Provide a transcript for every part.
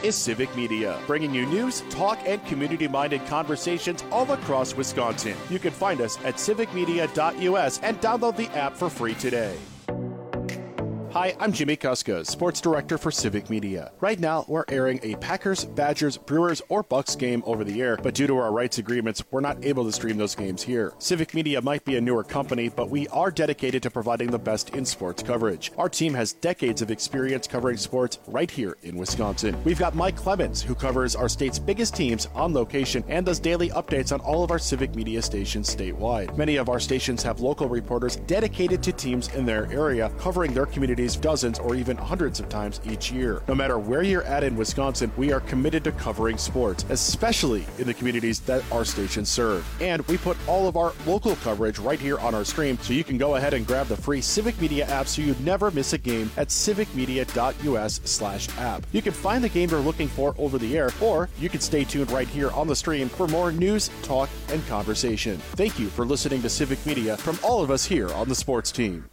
is Civic Media, bringing you news, talk, and community-minded conversations all across Wisconsin. You can find us at civicmedia.us and download the app for free today. Hi, I'm Jimmy Kuska, Sports Director for Civic Media. Right now, we're airing a Packers, Badgers, Brewers, or Bucks game over the air, but due to our rights agreements, we're not able to stream those games here. Civic Media might be a newer company, but we are dedicated to providing the best in sports coverage. Our team has decades of experience covering sports right here in Wisconsin. We've got Mike Clemens, who covers our state's biggest teams on location and does daily updates on all of our Civic Media stations statewide. Many of our stations have local reporters dedicated to teams in their area, covering their communities dozens or even hundreds of times each year. No matter where you're at in Wisconsin, we are committed to covering sports, especially in the communities that our stations serve. And we put all of our local coverage right here on our stream, so you can go ahead and grab the free Civic Media app so you never miss a game at civicmedia.us/app. You can find the game you're looking for over the air, or you can stay tuned right here on the stream for more news, talk, and conversation. Thank you for listening to Civic Media from all of us here on the sports team.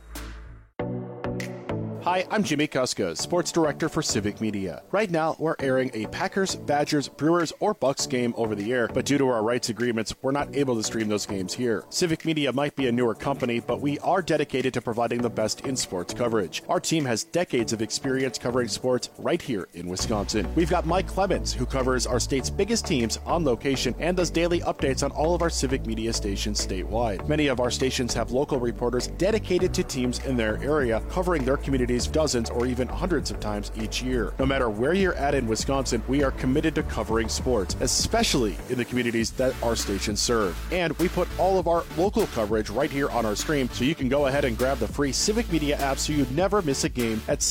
Hi, I'm Jimmy Kuska, Sports Director for Civic Media. Right now, we're airing a Packers, Badgers, Brewers, or Bucks game over the air, but due to our rights agreements, we're not able to stream those games here. Civic Media might be a newer company, but we are dedicated to providing the best in sports coverage. Our team has decades of experience covering sports right here in Wisconsin. We've got Mike Clemens, who covers our state's biggest teams on location and does daily updates on all of our Civic Media stations statewide. Many of our stations have local reporters dedicated to teams in their area, covering their communities dozens or even hundreds of times each year. No matter where you're at in Wisconsin, we are committed to covering sports, especially in the communities that our stations serve. And we put all of our local coverage right here on our stream, so you can go ahead and grab the free Civic Media app so you never miss a game at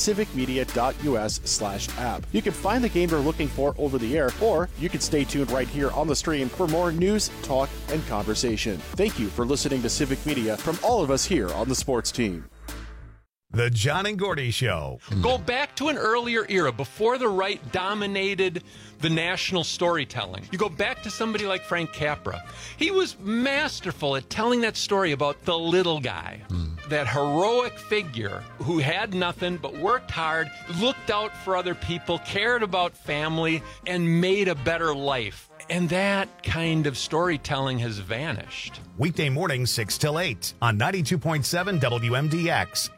civicmedia.us/app. You can find the game you're looking for over the air, or you can stay tuned right here on the stream for more news, talk, and conversation. Thank you for listening to Civic Media from all of us here on the sports team. The John and Gordy Show. Go back to an earlier era before the right dominated the national storytelling. You go back to somebody like Frank Capra. He was masterful at telling that story about the little guy, that heroic figure who had nothing but worked hard, looked out for other people, cared about family, and made a better life. And that kind of storytelling has vanished. Weekday mornings 6 till 8 on 92.7 WMDX.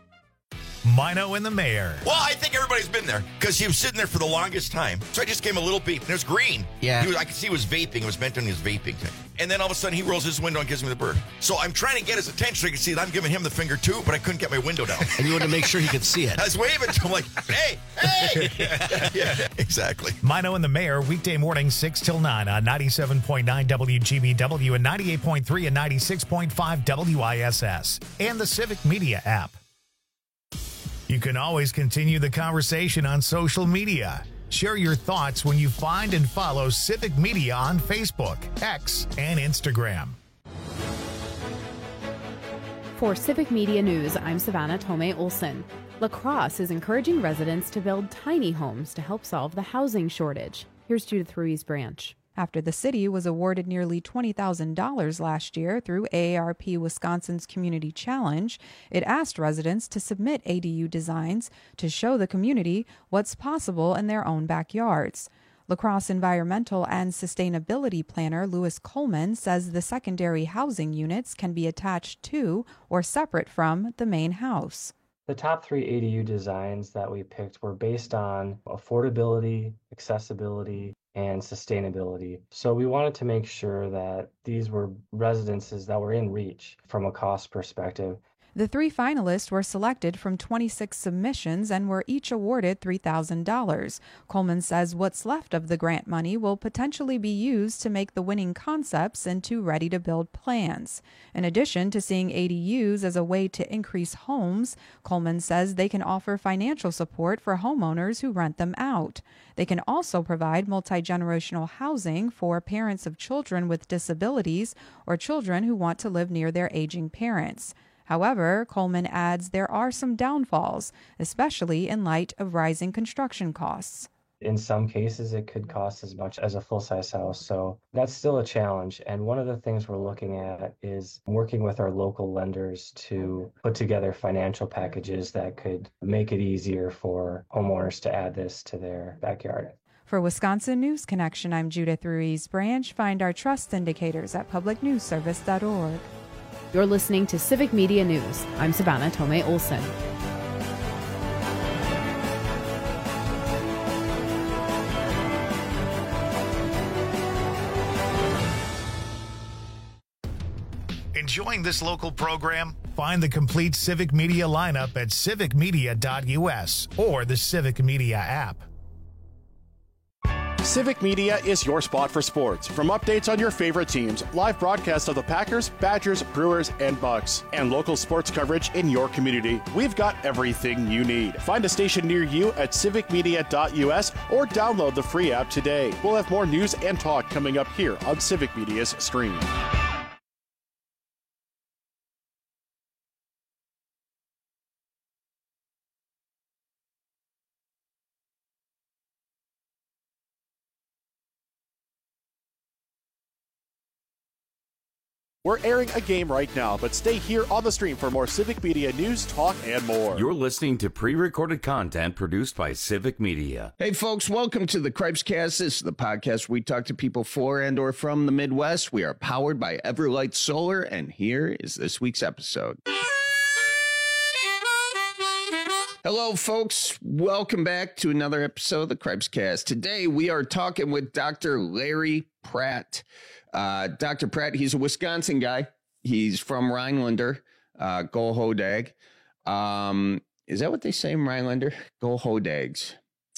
Mino and the Mayor. Well, I think everybody's been there because he was sitting there for the longest time. So I just gave him a little beep, and it was green. Yeah. I could see he was vaping. It was meant on his vaping thing. And then all of a sudden, he rolls his window and gives me the bird. So I'm trying to get his attention so he can see that I'm giving him the finger too, but I couldn't get my window down. And you wanted to make sure he could see it. I was waving to him like, hey. Yeah, exactly. Mino and the Mayor, weekday mornings 6 till 9 on 97.9 WGBW and 98.3 and 96.5 WISS. And the Civic Media app. You can always continue the conversation on social media. Share your thoughts when you find and follow Civic Media on Facebook, X, and Instagram. For Civic Media News, I'm Savannah Tomei Olson. La Crosse is encouraging residents to build tiny homes to help solve the housing shortage. Here's Judith Ruiz Branch. After the city was awarded nearly $20,000 last year through AARP Wisconsin's Community Challenge, it asked residents to submit ADU designs to show the community what's possible in their own backyards. La Crosse Environmental and Sustainability Planner Louis Coleman says the secondary housing units can be attached to or separate from the main house. The top 3 ADU designs that we picked were based on affordability, accessibility, and sustainability. So we wanted to make sure that these were residences that were in reach from a cost perspective. The 3 finalists were selected from 26 submissions and were each awarded $3,000. Coleman says what's left of the grant money will potentially be used to make the winning concepts into ready-to-build plans. In addition to seeing ADUs as a way to increase homes, Coleman says they can offer financial support for homeowners who rent them out. They can also provide multi-generational housing for parents of children with disabilities or children who want to live near their aging parents. However, Coleman adds there are some downfalls, especially in light of rising construction costs. In some cases, it could cost as much as a full-size house, so that's still a challenge. And one of the things we're looking at is working with our local lenders to put together financial packages that could make it easier for homeowners to add this to their backyard. For Wisconsin News Connection, I'm Judith Ruiz Branch. Find our trust indicators at publicnewsservice.org. You're listening to Civic Media News. I'm Savannah Tomei Olson. Enjoying this local program? Find the complete Civic Media lineup at civicmedia.us or the Civic Media app. Civic Media is your spot for sports. From updates on your favorite teams, live broadcasts of the Packers, Badgers, Brewers, and Bucks, and local sports coverage in your community, we've got everything you need. Find a station near you at civicmedia.us or download the free app today. We'll have more news and talk coming up here on Civic Media's stream. We're airing a game right now, but stay here on the stream for more Civic Media news, talk, and more. You're listening to pre-recorded content produced by Civic Media. Hey, folks, welcome to the Cripescast. This is the podcast where we talk to people for and or from the Midwest. We are powered by Everlight Solar, and here is this week's episode. Hello, folks. Welcome back to another episode of the Cripescast. Today, we are talking with Dr. Larry Pratt. Dr. Pratt, he's a Wisconsin guy. He's from Rhinelander. Go Hodag. Is that what they say in Rhinelander? Go Hodags.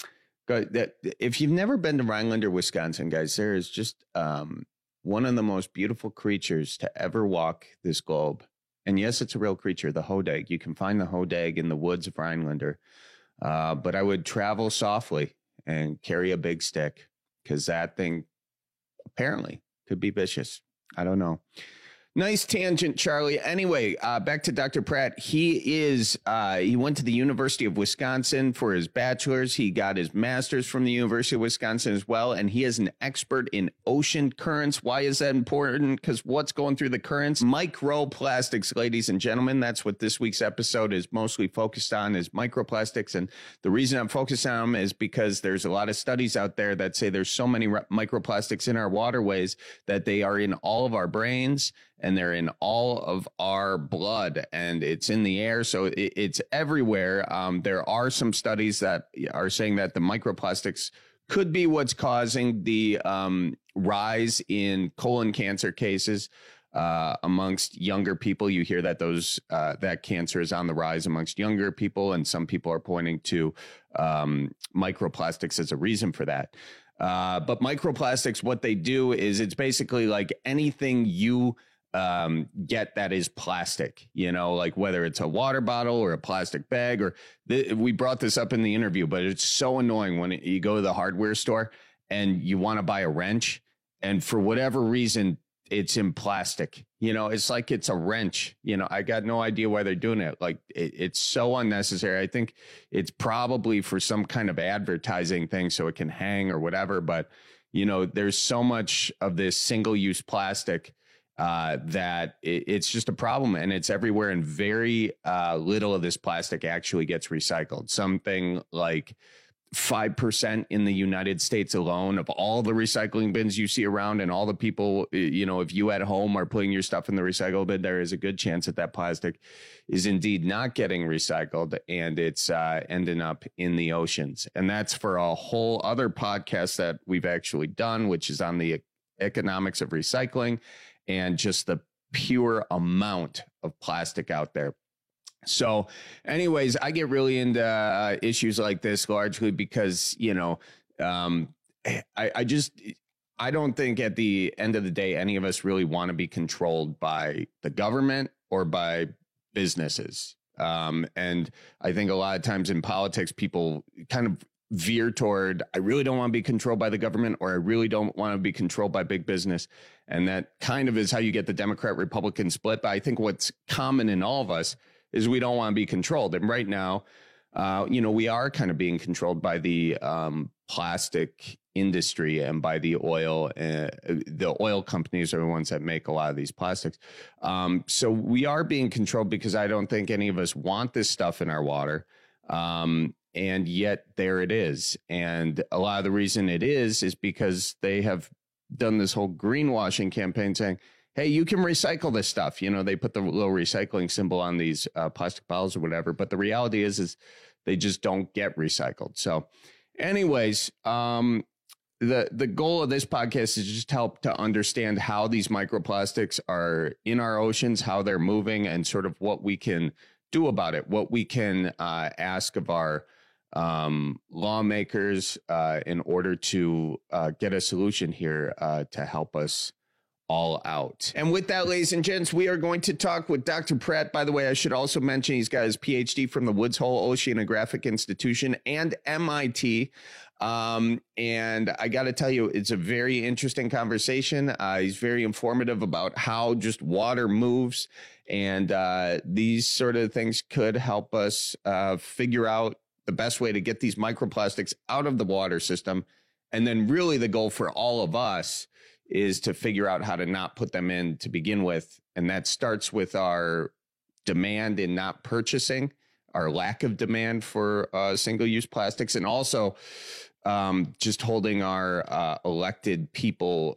If you've never been to Rhinelander, Wisconsin, guys, there is just one of the most beautiful creatures to ever walk this globe. And yes, it's a real creature, the hodag. You can find the hodag in the woods of Rhinelander. But I would travel softly and carry a big stick because that thing apparently could be vicious. I don't know. Nice tangent, Charlie. Anyway, back to Dr. Pratt. He went to the University of Wisconsin for his bachelor's. He got his master's from the University of Wisconsin as well. And he is an expert in ocean currents. Why is that important? Because what's going through the currents? Microplastics, ladies and gentlemen. That's what this week's episode is mostly focused on, is microplastics. And the reason I'm focused on them is because there's a lot of studies out there that say there's so many microplastics in our waterways that they are in all of our brains, and they're in all of our blood, and it's in the air. So it's everywhere. There are some studies that are saying that the microplastics could be what's causing the rise in colon cancer cases amongst younger people. You hear that that cancer is on the rise amongst younger people, and some people are pointing to microplastics as a reason for that. But microplastics, what they do is it's basically like anything you get that is plastic, like whether it's a water bottle or a plastic bag, or we brought this up in the interview, but it's so annoying when you go to the hardware store and you want to buy a wrench, and for whatever reason, it's in plastic. It's like it's a wrench. I got no idea why they're doing it. Like it's so unnecessary. I think it's probably for some kind of advertising thing so it can hang or whatever. But, there's so much of this single-use plastic that it's just a problem, and it's everywhere, and very little of this plastic actually gets recycled. Something like 5% in the United States alone of all the recycling bins you see around, and all the people, if you at home are putting your stuff in the recycle bin, there is a good chance that plastic is indeed not getting recycled, and it's ending up in the oceans. And that's for a whole other podcast that we've actually done, which is on the economics of recycling and just the pure amount of plastic out there. So anyways, I get really into issues like this largely because, I don't think at the end of the day, any of us really want to be controlled by the government or by businesses. And I think a lot of times in politics, people kind of veer toward, I really don't want to be controlled by the government, or I really don't want to be controlled by big business. And that kind of is how you get the Democrat-Republican split. But I think what's common in all of us is we don't want to be controlled. And right now, we are kind of being controlled by the plastic industry and by the oil. The oil companies are the ones that make a lot of these plastics. So we are being controlled because I don't think any of us want this stuff in our water. And yet there it is. And a lot of the reason it is because they have done this whole greenwashing campaign saying, hey, you can recycle this stuff. You know, they put the little recycling symbol on these plastic bottles or whatever. But the reality is they just don't get recycled. So anyways, the goal of this podcast is just help to understand how these microplastics are in our oceans, how they're moving, and sort of what we can do about it, what we can ask of our lawmakers in order to get a solution here to help us all out. And with that, ladies and gents, we are going to talk with Dr. Pratt. By the way, I should also mention he's got his PhD from the Woods Hole Oceanographic Institution and MIT. And I got to tell you, it's a very interesting conversation. He's very informative about how just water moves. And these sort of things could help us figure out the best way to get these microplastics out of the water system. And then really the goal for all of us is to figure out how to not put them in to begin with. And that starts with our demand in not purchasing, our lack of demand for single-use plastics, and also just holding our elected people,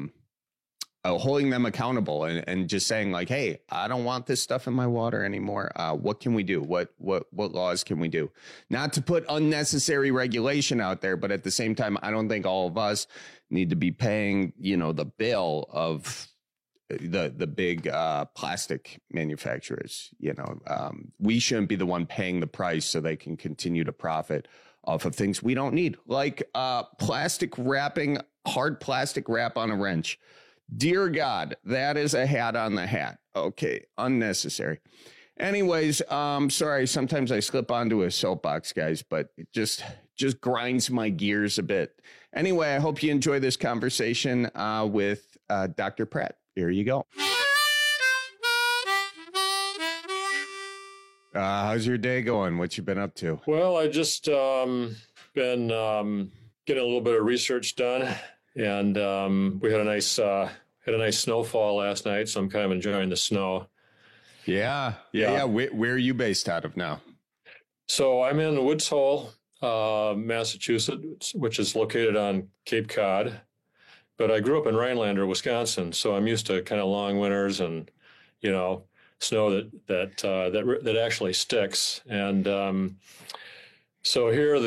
holding them accountable and just saying like, hey, I don't want this stuff in my water anymore. What can we do? What laws can we do? Not to put unnecessary regulation out there, but at the same time, I don't think all of us need to be paying, the bill of the big plastic manufacturers. We shouldn't be the one paying the price so they can continue to profit off of things we don't need, like plastic wrapping, hard plastic wrap on a wrench. Dear God, that is a hat on the hat. Okay, unnecessary. Anyways, sorry, sometimes I slip onto a soapbox, guys, but it just grinds my gears a bit. Anyway, I hope you enjoy this conversation with Dr. Pratt. Here you go. How's your day going? What you been up to? Well, I just been getting a little bit of research done, and we had a nice snowfall last night, so I'm kind of enjoying the snow. Yeah. Where are you based out of now? So I'm in Woods Hole, Massachusetts, which is located on Cape Cod. But I grew up in Rhinelander, Wisconsin, so I'm used to kind of long winters and, snow that actually sticks. And so here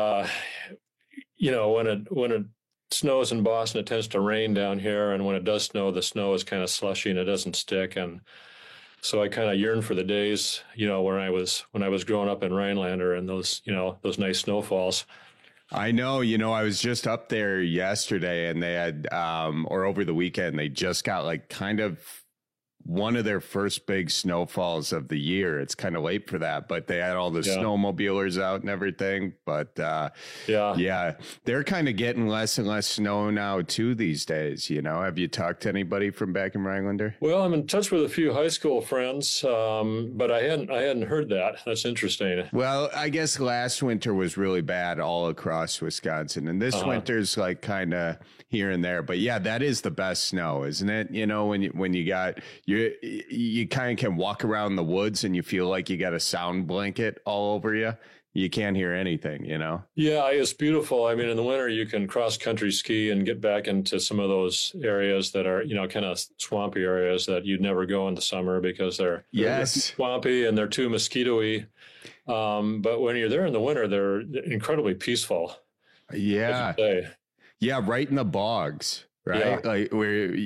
when it snows in Boston, it tends to rain down here, and when it does snow, the snow is kind of slushy and it doesn't stick. And so I kind of yearn for the days, when I was growing up in Rhinelander and those nice snowfalls. I know, I was just up there yesterday, and they had, or over the weekend, they just got like kind of one of their first big snowfalls of the year. It's kind of late for that, but they had all the snowmobilers out and everything. But yeah, they're kind of getting less and less snow now too these days. Have you talked to anybody from back in Rhinelander? Well, I'm in touch with a few high school friends, but I hadn't heard that. That's interesting. Well, I guess last winter was really bad all across Wisconsin, and this winter's like kind of here and there. But yeah, that is the best snow, isn't it? When you got you kind of can walk around the woods and you feel like you got a sound blanket all over you. You can't hear anything, Yeah, it's beautiful. I mean, in the winter, you can cross country ski and get back into some of those areas that are, kind of swampy areas that you'd never go in the summer because they're swampy and they're too mosquito-y. But when you're there in the winter, they're incredibly peaceful. Yeah. Yeah, right in the bogs. Right. Yeah. Like where,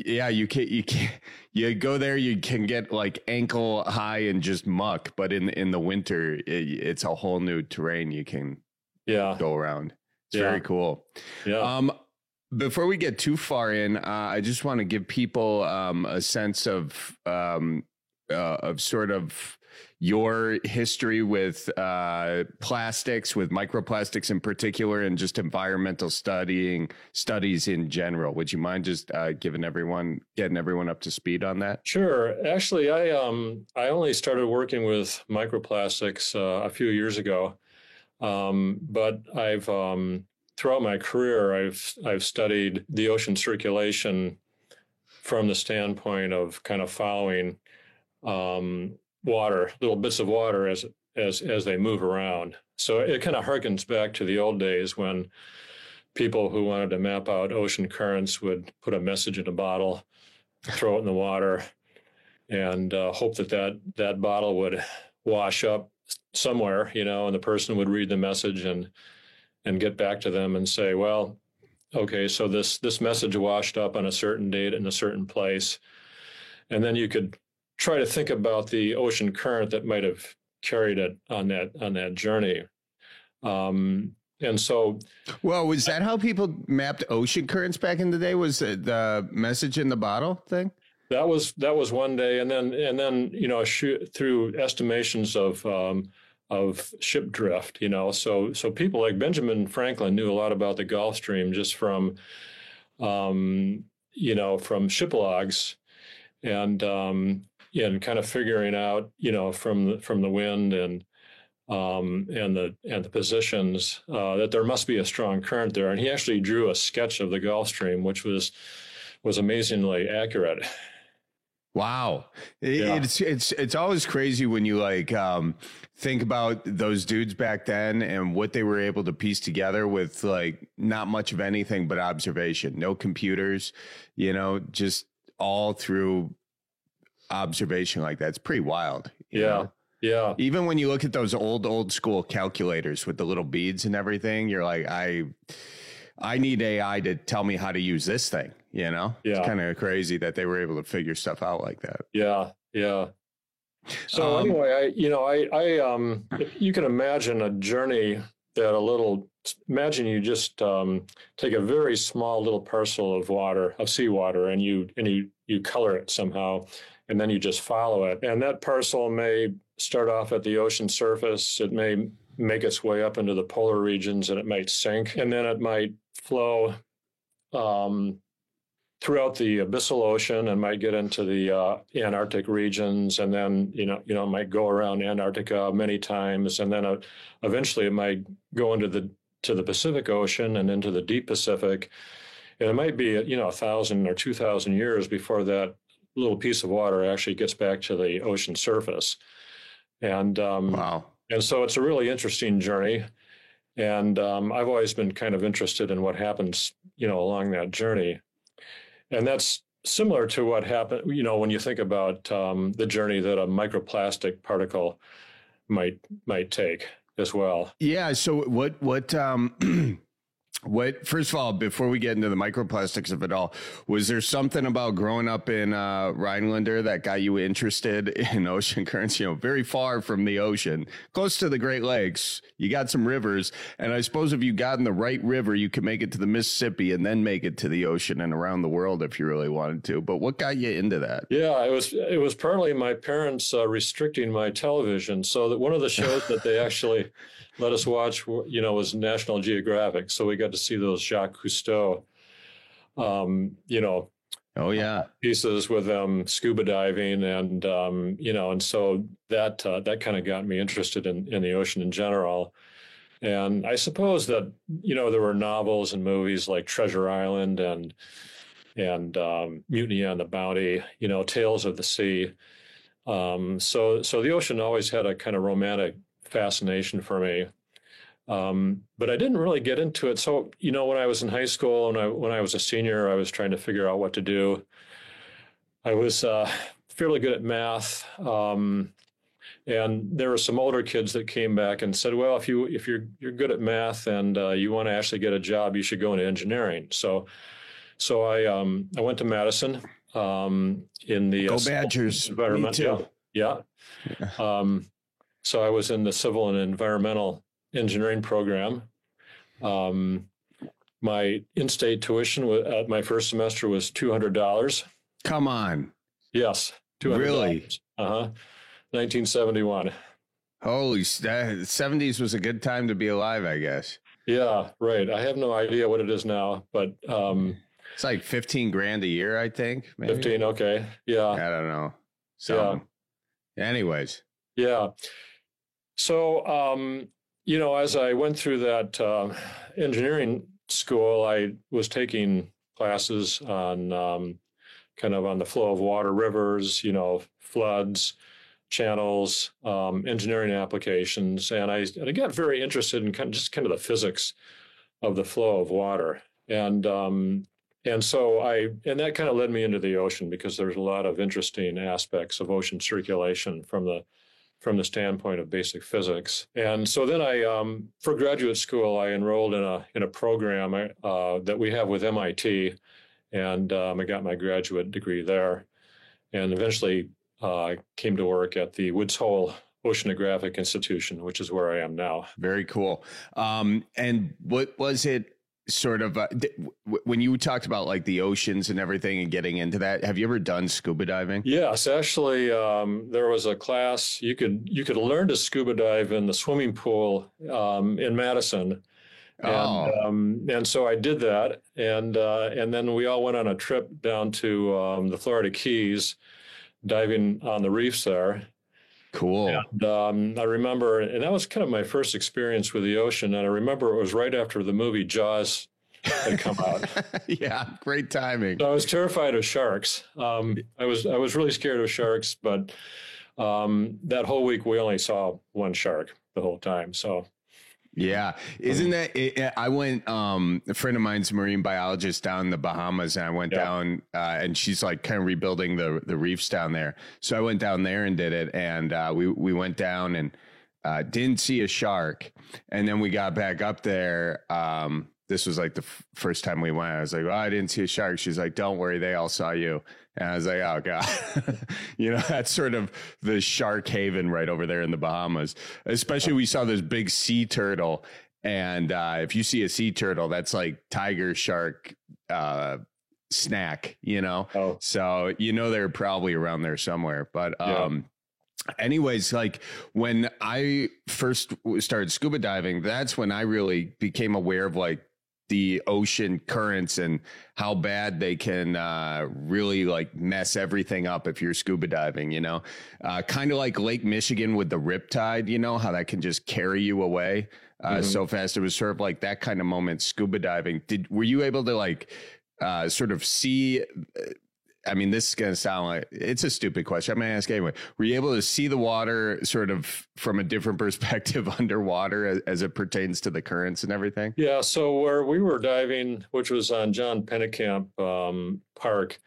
you go there, you can get like ankle high and just muck, but in the winter, it's a whole new terrain you can go around. It's very cool. Yeah. Before we get too far in, I just want to give people a sense of sort of your history with plastics, with microplastics in particular, and just environmental studies in general. Would you mind just getting everyone up to speed on that? Sure. Actually, I only started working with microplastics a few years ago, but I've throughout my career I've studied the ocean circulation from the standpoint of kind of following water, little bits of water as they move around. So it kind of harkens back to the old days when people who wanted to map out ocean currents would put a message in a bottle, throw it in the water, and hope that bottle would wash up somewhere, and the person would read the message and get back to them and say, well, okay, so this message washed up on a certain date in a certain place. And then you could try to think about the ocean current that might have carried it on that journey. And so, well, was that how people mapped ocean currents back in the day? Was it the message in the bottle thing? That was one day, and then through estimations of ship drift, so people like Benjamin Franklin knew a lot about the Gulf Stream just from ship logs, and kind of figuring out, from the wind and the positions that there must be a strong current there. And he actually drew a sketch of the Gulf Stream, which was amazingly accurate. Wow. Yeah. It's always crazy when you think about those dudes back then and what they were able to piece together with not much of anything but observation, no computers, just all through observation like that. It's pretty wild. You know? Yeah. Even when you look at those old school calculators with the little beads and everything, you're like, I need AI to tell me how to use this thing, Yeah. It's kind of crazy that they were able to figure stuff out like that. Yeah. So anyway, if you can imagine a journey that imagine you just take a very small little parcel of seawater, and you color it somehow, and then you just follow it. And that parcel may start off at the ocean surface. It may make its way up into the polar regions, and it might sink, and then it might flow throughout the abyssal ocean and might get into the Antarctic regions, and then it might go around Antarctica many times, and then eventually it might go into the Pacific Ocean and into the deep Pacific, and it might be 1,000 or 2,000 years before that little piece of water actually gets back to the ocean surface. And wow. And so it's a really interesting journey. And I've always been kind of interested in what happens, along that journey. And that's similar to what happened, when you think about the journey that a microplastic particle might take as well. Yeah. So what, first of all, before we get into the microplastics of it all, was there something about growing up in Rhinelander that got you interested in ocean currents? Very far from the ocean, close to the Great Lakes, you got some rivers. And I suppose if you got in the right river, you could make it to the Mississippi and then make it to the ocean and around the world if you really wanted to. But what got you into that? Yeah, it was partly my parents restricting my television. So that one of the shows that they actually let us watch, was National Geographic. So we got to see those Jacques Cousteau, oh yeah, pieces with them scuba diving, and and so that kind of got me interested in the ocean in general. And I suppose that there were novels and movies like Treasure Island and Mutiny on the Bounty, Tales of the Sea. So the ocean always had a kind of romantic fascination for me. But I didn't really get into it. So, when I was in high school and when I was a senior, I was trying to figure out what to do. I was fairly good at math. And there were some older kids that came back and said, well, if you're good at math and you want to actually get a job, you should go into engineering. So I went to Madison in the Go Badgers. environment. Me too. Yeah. So I was in the civil and environmental engineering program. My in-state tuition at my first semester was $200. Come on. Yes, $200. Really? 1971. Holy, 70s was a good time to be alive, I guess. Yeah, right. I have no idea what it is now, but it's like 15 grand a year, I think. Maybe. 15. Okay. Yeah. I don't know. So, anyways. Yeah. So, as I went through that engineering school, I was taking classes on kind of on the flow of water, rivers, floods, channels, engineering applications, and I got very interested in kind of the physics of the flow of water, and so that kind of led me into the ocean, because there's a lot of interesting aspects of ocean circulation from the standpoint of basic physics. And so then for graduate school, I enrolled in a program that we have with MIT, and I got my graduate degree there, and eventually came to work at the Woods Hole Oceanographic Institution, which is where I am now. Very cool. And what was it sort of when you talked about like the oceans and everything and getting into that? Have you ever done scuba diving? Yes, actually, there was a class you could learn to scuba dive in the swimming pool in Madison. And so I did that, and then we all went on a trip down to the Florida Keys, diving on the reefs there. Cool. And I remember, and that was kind of my first experience with the ocean. And I remember it was right after the movie Jaws had come out. Yeah, great timing. So I was terrified of sharks. I was really scared of sharks, but that whole week we only saw one shark the whole time. So. Yeah. Isn't that it? I went, a friend of mine's a marine biologist down in the Bahamas, and I went down, and she's like kind of rebuilding the reefs down there. So I went down there and did it. And, we went down and, didn't see a shark. And then we got back up there. This was like the first time we went. I was like, well, I didn't see a shark. She's like, don't worry, they all saw you. And I was like, oh God, that's sort of the shark haven right over there in the Bahamas. Especially we saw this big sea turtle. And if you see a sea turtle, that's like tiger shark snack, So, they're probably around there somewhere. But anyways, like when I first started scuba diving, that's when I really became aware of like the ocean currents and how bad they can really like mess everything up if you're scuba diving, kind of like Lake Michigan with the riptide, how that can just carry you away so fast. It was sort of like that kind of moment, scuba diving. Were you able to like sort of see, I mean, this is going to sound like it's a stupid question. I'm going to ask anyway. Were you able to see the water sort of from a different perspective underwater as it pertains to the currents and everything? Yeah. So where we were diving, which was on John Pennekamp Park,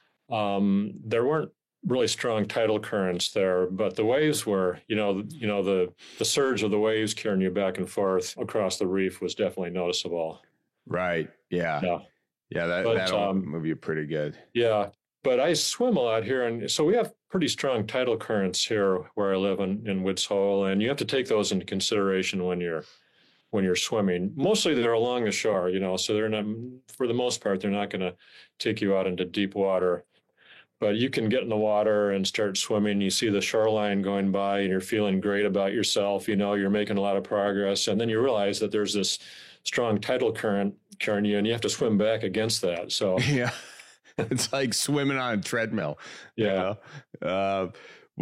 there weren't really strong tidal currents there, but the waves were, the surge of the waves carrying you back and forth across the reef was definitely noticeable. Right. Yeah. Yeah. That'll move you pretty good. Yeah. But I swim a lot here, and so we have pretty strong tidal currents here where I live in Woods Hole, and you have to take those into consideration when you're swimming. Mostly they're along the shore, so they're not, for the most part, they're not going to take you out into deep water. But you can get in the water and start swimming. You see the shoreline going by, and you're feeling great about yourself. You're making a lot of progress, and then you realize that there's this strong tidal current carrying you, and you have to swim back against that. So yeah. It's like swimming on a treadmill. Yeah. And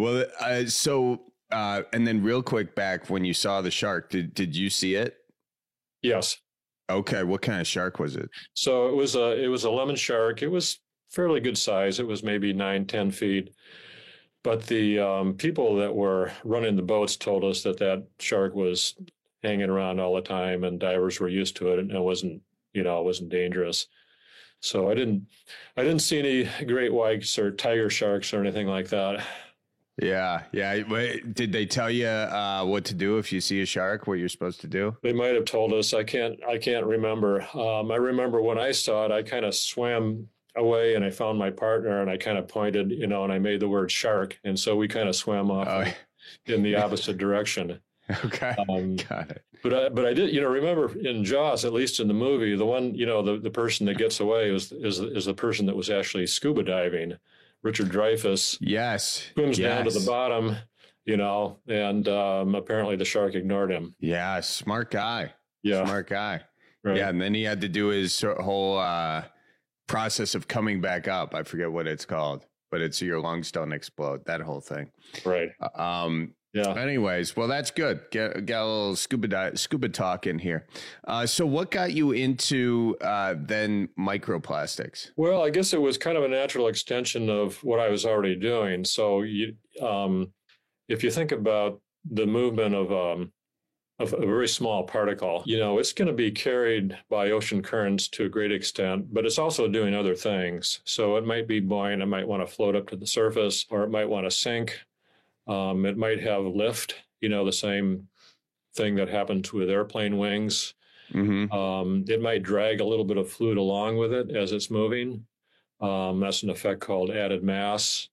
then real quick back when you saw the shark, did you see it? Yes. Okay. What kind of shark was it? So it was a lemon shark. It was fairly good size. It was maybe 9-10 feet. But the people that were running the boats told us that shark was hanging around all the time, and divers were used to it, and it wasn't dangerous. So I didn't see any great whites or tiger sharks or anything like that. Yeah. Did they tell you what to do if you see a shark? What you're supposed to do? They might have told us. I can't remember. I remember when I saw it, I kind of swam away and I found my partner and I kind of pointed, and I made the word shark, and so we kind of swam off in the opposite direction. Okay. Got it. But I did, remember in Jaws, at least in the movie, the one, the person that gets away is the person that was actually scuba diving. Richard Dreyfuss. Yes. Swims down to the bottom, and apparently the shark ignored him. Yeah. Smart guy. Yeah. Smart guy. Right. Yeah. And then he had to do his whole process of coming back up. I forget what it's called, but it's your lungs don't explode, that whole thing. Right. Yeah. Anyways, well, that's good. Get a little scuba talk in here. So what got you into then microplastics? Well, I guess it was kind of a natural extension of what I was already doing. So if you think about the movement of a very small particle, it's going to be carried by ocean currents to a great extent, but it's also doing other things. So it might be buoyant, it might want to float up to the surface, or it might want to sink. It might have lift, the same thing that happens with airplane wings. Mm-hmm. It might drag a little bit of fluid along with it as it's moving. That's an effect called added mass.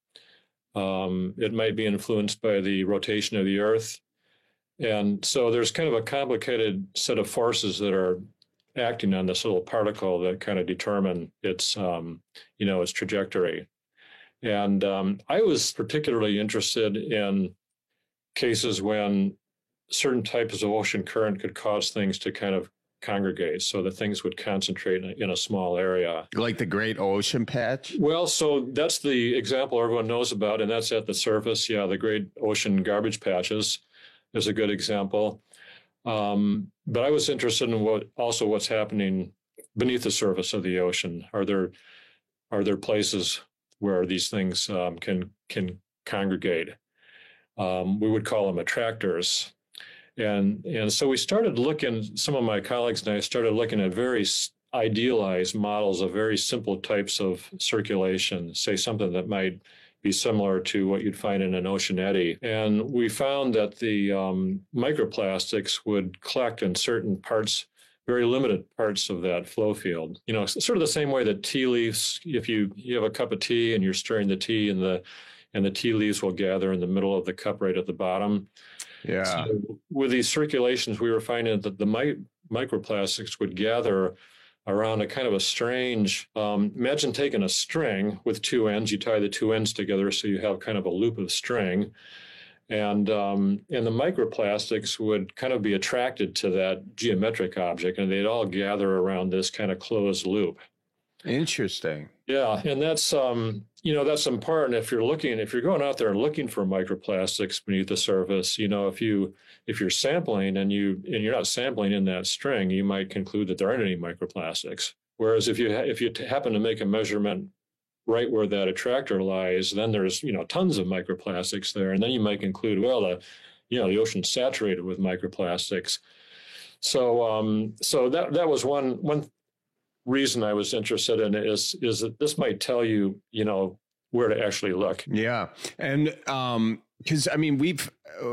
It might be influenced by the rotation of the Earth. And so there's kind of a complicated set of forces that are acting on this little particle that kind of determine its trajectory. And I was particularly interested in cases when certain types of ocean current could cause things to kind of congregate, so that things would concentrate in a small area. Like the Great Ocean Patch? Well, so that's the example everyone knows about, and that's at the surface. Yeah, the Great Ocean Garbage Patches is a good example. But I was interested in what's happening beneath the surface of the ocean. Are there places where these things can congregate? We would call them attractors. And so we started looking, some of my colleagues and I started looking at very idealized models of very simple types of circulation, say something that might be similar to what you'd find in an ocean eddy. And we found that the microplastics would collect in certain parts, very limited parts of that flow field. Sort of the same way that tea leaves, if you have a cup of tea and you're stirring the tea and the tea leaves will gather in the middle of the cup right at the bottom. Yeah. So with these circulations, we were finding that the microplastics would gather around a kind of a strange, imagine taking a string with two ends, you tie the two ends together so you have kind of a loop of string. And the microplastics would kind of be attracted to that geometric object, and they'd all gather around this kind of closed loop. Interesting. Yeah, and that's that's important if you're going out there and looking for microplastics beneath the surface. If you're sampling and you're not sampling in that string, you might conclude that there aren't any microplastics. Whereas if you happen to make a measurement right where that attractor lies, then there's tons of microplastics there, and then you might conclude, well, the ocean's saturated with microplastics. So that was one reason I was interested in it is that this might tell you, where to actually look. Yeah. And because, we've,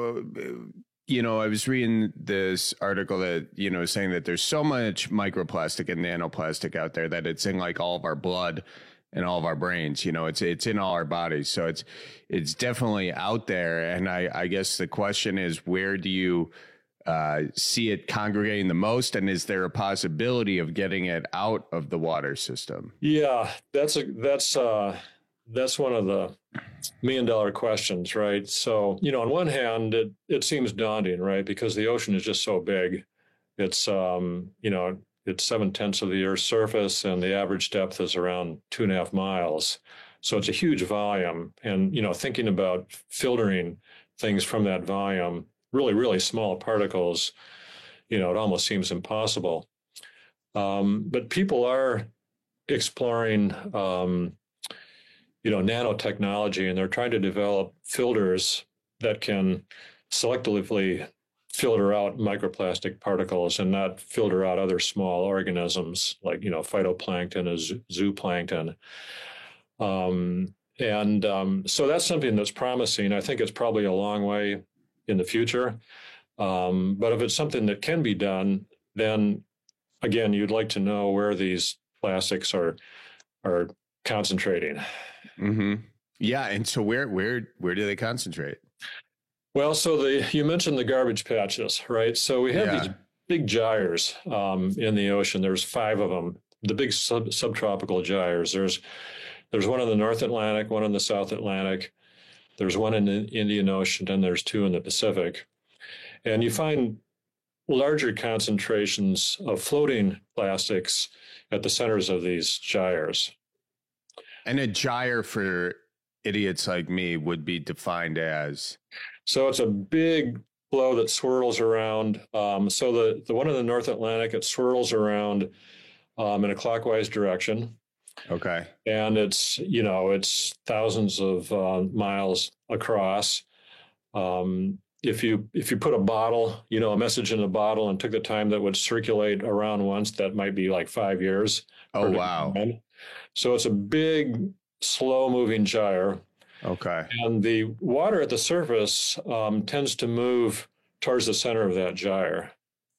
I was reading this article that, saying that there's so much microplastic and nanoplastic out there that it's in like all of our blood and all of our brains. It's in all our bodies. So it's definitely out there. And I guess the question is, where do you see it congregating the most, and is there a possibility of getting it out of the water system? Yeah, that's one of the $1 million questions, right? So, on one hand, it seems daunting, right? Because the ocean is just so big. It's it's 7/10 of the Earth's surface, and the average depth is around 2.5 miles. So it's a huge volume, and thinking about filtering things from that volume, really, really small particles, it almost seems impossible. But people are exploring, nanotechnology, and they're trying to develop filters that can selectively filter out microplastic particles and not filter out other small organisms like, phytoplankton or zooplankton. So that's something that's promising. I think it's probably a long way in the future. But if it's something that can be done, then again, you'd like to know where these plastics are concentrating. Mm-hmm. Yeah. And so where do they concentrate? Well, so you mentioned the garbage patches, right? So we have these big gyres in the ocean. There's 5 of them, the big subtropical gyres. There's one in the North Atlantic, one in the South Atlantic. There's one in the Indian Ocean, and there's 2 in the Pacific. And you find larger concentrations of floating plastics at the centers of these gyres. And a gyre, for idiots like me, would be defined as? So it's a big flow that swirls around. So the one in the North Atlantic, it swirls around in a clockwise direction. Okay. And it's thousands of miles across. If you put a bottle, a message in a bottle and took the time that would circulate around once, that might be like 5 years. Oh, wow. So it's a big, slow-moving gyre. Okay. And the water at the surface tends to move towards the center of that gyre.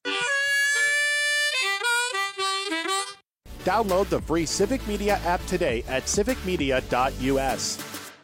Download the free Civic Media app today at civicmedia.us.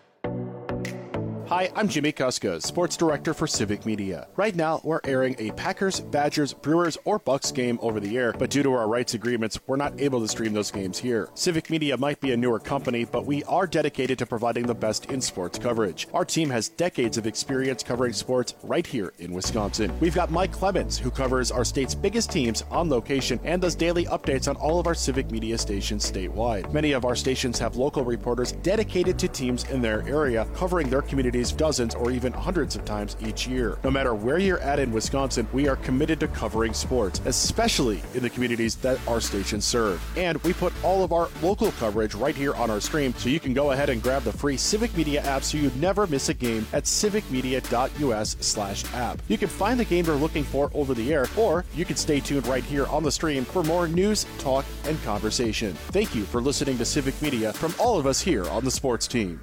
Hi, I'm Jimmy Kuska, Sports Director for Civic Media. Right now, we're airing a Packers, Badgers, Brewers, or Bucks game over the air, but due to our rights agreements, we're not able to stream those games here. Civic Media might be a newer company, but we are dedicated to providing the best in sports coverage. Our team has decades of experience covering sports right here in Wisconsin. We've got Mike Clemens, who covers our state's biggest teams on location and does daily updates on all of our Civic Media stations statewide. Many of our stations have local reporters dedicated to teams in their area, covering their communities dozens or even hundreds of times each year. No matter where you're at in Wisconsin, we are committed to covering sports, especially in the communities that our stations serve. And we put all of our local coverage right here on our stream, so you can go ahead and grab the free Civic Media app so you never miss a game at civicmedia.us/app. You can find the game you're looking for over the air, or you can stay tuned right here on the stream for more news, talk, and conversation. Thank you for listening to Civic Media from all of us here on the sports team.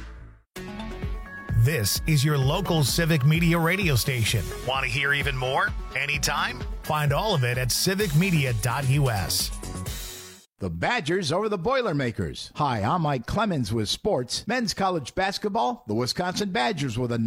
This is your local Civic Media radio station. Want to hear even more? Anytime? Find all of it at civicmedia.us. The Badgers over the Boilermakers. Hi, I'm Mike Clemens with sports. Men's college basketball, the Wisconsin Badgers with a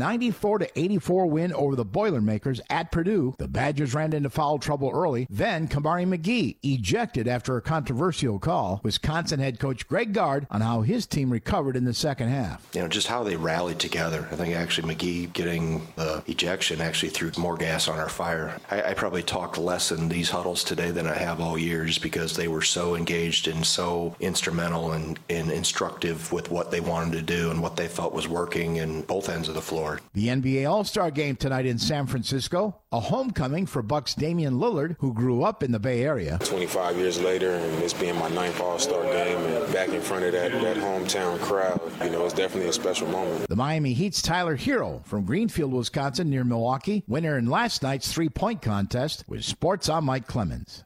94-84 win over the Boilermakers at Purdue. The Badgers ran into foul trouble early. Then Kamari McGee ejected after a controversial call. Wisconsin head coach Greg Gard on how his team recovered in the second half. Just how they rallied together. I think actually McGee getting the ejection actually threw more gas on our fire. I probably talked less in these huddles today than I have all year, just because they were so engaged and so instrumental and instructive with what they wanted to do and what they felt was working in both ends of the floor. The NBA All-Star Game tonight in San Francisco, a homecoming for Bucks Damian Lillard, who grew up in the Bay Area. 25 years later, and this being my 9th All-Star Game, and back in front of that hometown crowd, it's definitely a special moment. The Miami Heat's Tyler Hero from Greenfield, Wisconsin, near Milwaukee, winner in last night's three-point contest. With sports, I'm Mike Clemens.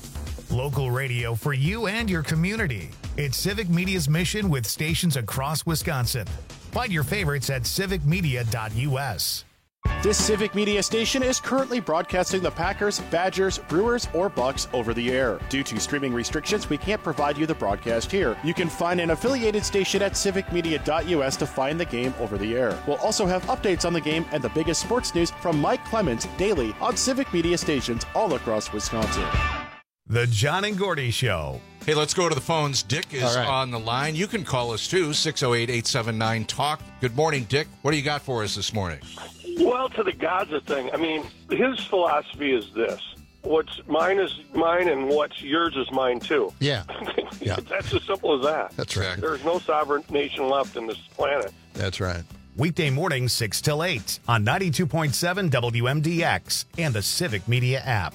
Local radio for you and your community. It's Civic Media's mission with stations across Wisconsin. Find your favorites at civicmedia.us. This Civic Media station is currently broadcasting the Packers, Badgers, Brewers, or Bucks over the air. Due to streaming restrictions, we can't provide you the broadcast here. You can find an affiliated station at civicmedia.us to find the game over the air. We'll also have updates on the game and the biggest sports news from Mike Clemens daily on Civic Media stations all across Wisconsin. The John and Gordy Show. Hey, let's go to the phones. Dick is on the line. You can call us too, 608-879-TALK. Good morning, Dick. What do you got for us this morning? Well, to the Gaza thing, his philosophy is this. What's mine is mine, and what's yours is mine, too. Yeah. That's as simple as that. That's right. There's no sovereign nation left in this planet. That's right. Weekday mornings 6 till 8 on 92.7 WMDX and the Civic Media app.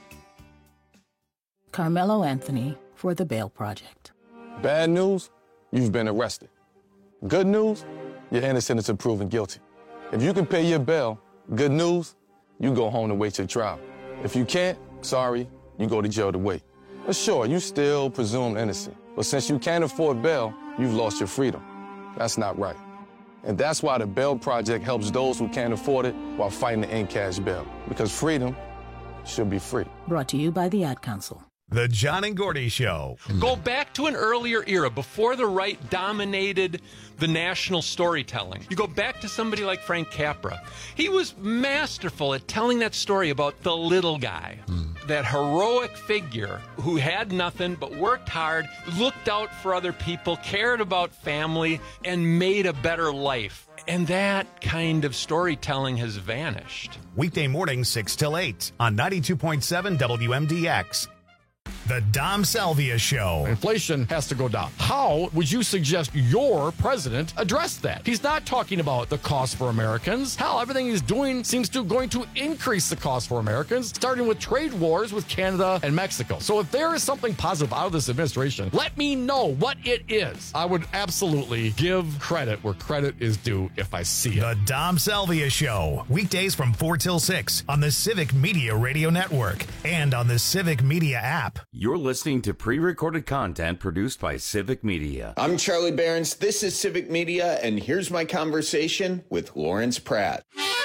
Carmelo Anthony for the Bail Project. Bad news, you've been arrested. Good news, you're innocent until proven guilty. If you can pay your bail, good news, you go home to wait your trial. If you can't, sorry, you go to jail to wait. But sure, you still presumed innocent. But since you can't afford bail, you've lost your freedom. That's not right. And that's why the Bail Project helps those who can't afford it while fighting to end cash bail. Because freedom should be free. Brought to you by the Ad Council. The John and Gordy Show. Go back to an earlier era before the right dominated the national storytelling. You go back to somebody like Frank Capra. He was masterful at telling that story about the little guy, that heroic figure who had nothing but worked hard, looked out for other people, cared about family, and made a better life. And that kind of storytelling has vanished. Weekday mornings 6 till 8 on 92.7 WMDX. The Dom Salvia Show. Inflation has to go down. How would you suggest your president address that? He's not talking about the cost for Americans. Hell, everything he's doing seems to going to increase the cost for Americans, starting with trade wars with Canada and Mexico. So if there is something positive out of this administration, let me know what it is. I would absolutely give credit where credit is due if I see it. The Dom Salvia Show. Weekdays from 4 till 6 on the Civic Media Radio Network and on the Civic Media app. You're listening to pre-recorded content produced by Civic Media. I'm Charlie Behrens. This is Civic Media, and here's my conversation with Lawrence Pratt.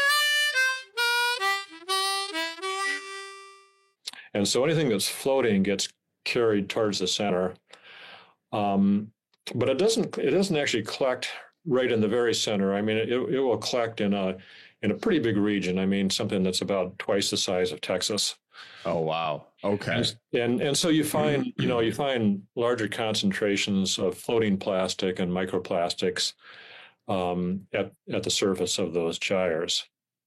And so anything that's floating gets carried towards the center. But it doesn't actually collect right in the very center. I mean, it will collect in a pretty big region. I mean, something that's about twice the size of Texas. Oh, wow. Okay. And so you find, you find larger concentrations of floating plastic and microplastics at the surface of those gyres.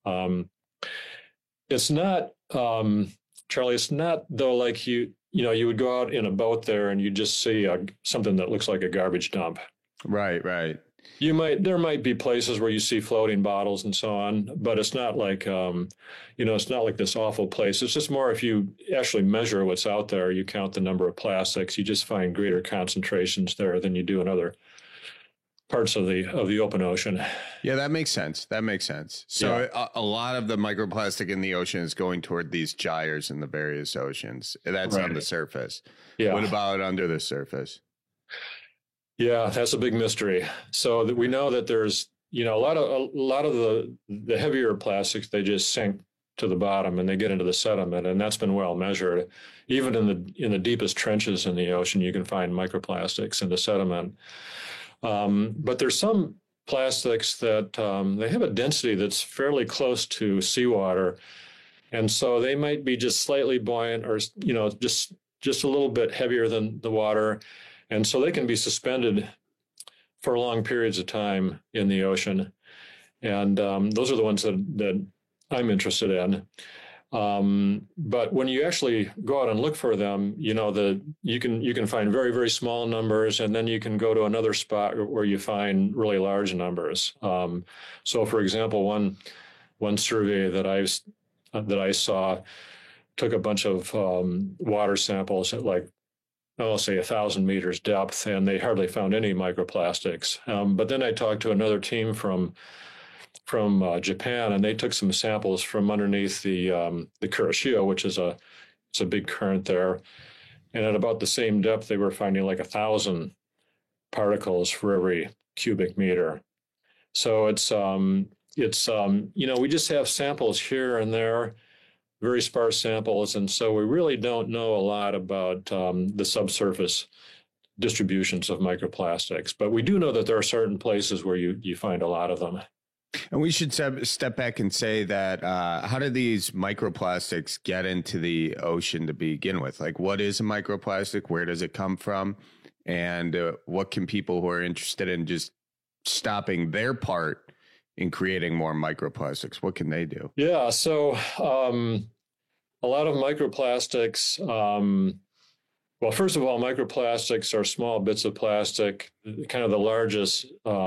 It's not, Charlie, it's not though like you would go out in a boat there and you just see something that looks like a garbage dump. Right, right. There might be places where you see floating bottles and so on, but it's not like, it's not like this awful place. It's just more if you actually measure what's out there, you count the number of plastics, you just find greater concentrations there than you do in other parts of the open ocean. Yeah, that makes sense. So yeah. A lot of the microplastic in the ocean is going toward these gyres in the various oceans. That's right. On the surface. Yeah. What about under the surface? Yeah, that's a big mystery. So that we know that there's, a lot of the heavier plastics, they just sink to the bottom and they get into the sediment, and that's been well measured. Even in the deepest trenches in the ocean, you can find microplastics in the sediment. But there's some plastics that they have a density that's fairly close to seawater, and so they might be just slightly buoyant or just a little bit heavier than the water. And so they can be suspended for long periods of time in the ocean. And those are the ones that I'm interested in. But when you actually go out and look for them, you can find very, very small numbers, and then you can go to another spot where you find really large numbers. So, for example, one survey that I saw took a bunch of water samples at say 1,000 meters depth, and they hardly found any microplastics. But then I talked to another team from Japan, and they took some samples from underneath the Kuroshio, which is it's a big current there. And at about the same depth, they were finding 1,000 particles for every cubic meter. So it's we just have samples here and there, very sparse samples, and so we really don't know a lot about the subsurface distributions of microplastics. But we do know that there are certain places where you find a lot of them. And we should step back and say that how do these microplastics get into the ocean to begin with? What is a microplastic? Where does it come from? And what can people who are interested in just stopping their part in creating more microplastics, what can they do? Yeah, so a lot of microplastics, well, first of all, microplastics are small bits of plastic. Kind of the largest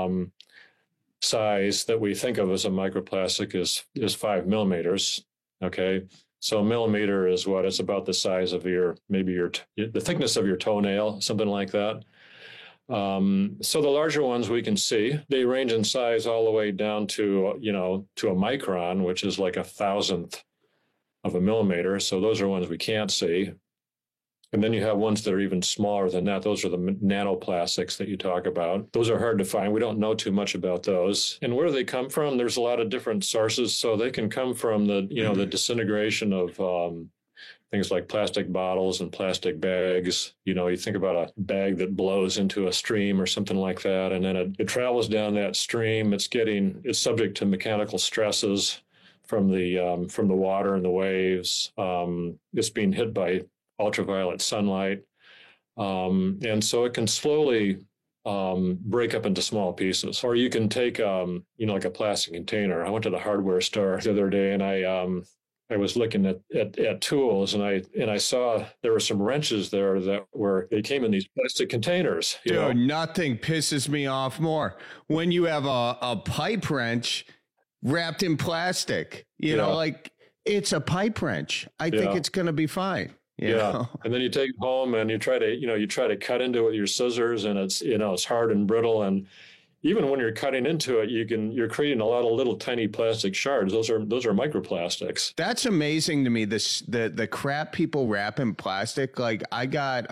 size that we think of as a microplastic is 5 millimeters, okay? So a millimeter is what? It's about the size of the thickness of your toenail, something like that. So the larger ones we can see, they range in size all the way down to a micron, which is like 1,000th of a millimeter. So those are ones we can't see. And then you have ones that are even smaller than that. Those are the nanoplastics that you talk about. Those are hard to find. We don't know too much about those. And where do they come from? There's a lot of different sources. So they can come from the disintegration of things like plastic bottles and plastic bags. You think about a bag that blows into a stream or something like that, and then it travels down that stream. It's subject to mechanical stresses from the water and the waves. It's being hit by ultraviolet sunlight, and so it can slowly break up into small pieces. Or you can take like a plastic container. I went to the hardware store the other day, and I was looking at tools, and I saw there were some wrenches there they came in these plastic containers. Dude, nothing pisses me off more when you have a pipe wrench wrapped in plastic. You know, like it's a pipe wrench. I think it's going to be fine. You know? And then you take it home and you try to cut into it with your scissors, and it's hard and brittle, and even when you're cutting into it, you're creating a lot of little tiny plastic shards. Those are microplastics. That's amazing to me. The crap people wrap in plastic. Like I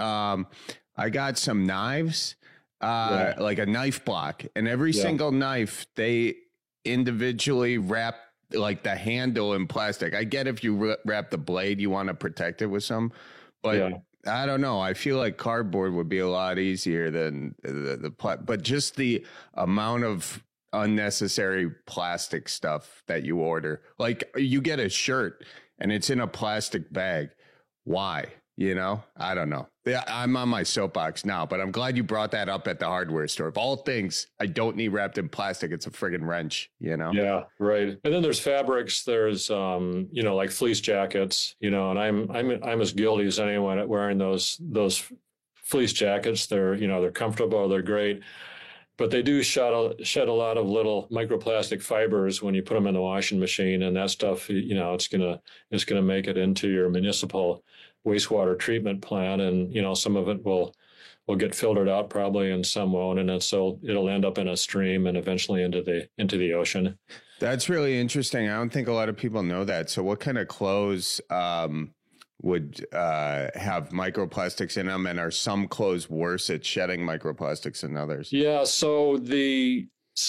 got some knives, like a knife block, and every single knife they individually wrap like the handle in plastic. I get if you wrap the blade, you want to protect it with some, but I don't know. I feel like cardboard would be a lot easier than but just the amount of unnecessary plastic stuff that you order. Like you get a shirt and it's in a plastic bag. Why? You know, I don't know. Yeah, I'm on my soapbox now, but I'm glad you brought that up at the hardware store. Of all things, I don't need wrapped in plastic. It's a friggin' wrench, you know? Yeah, right. And then there's fabrics. There's, like fleece jackets, and I'm as guilty as anyone at wearing those fleece jackets. They're comfortable. They're great. But they do shed a lot of little microplastic fibers when you put them in the washing machine, and that stuff, it's gonna make it into your municipal wastewater treatment plant, and some of it will get filtered out probably, and some won't, and then so it'll end up in a stream and eventually into the ocean. That's really interesting. I don't think a lot of people know that. So, what kind of clothes would have microplastics in them, and are some clothes worse at shedding microplastics than others? Yeah. So the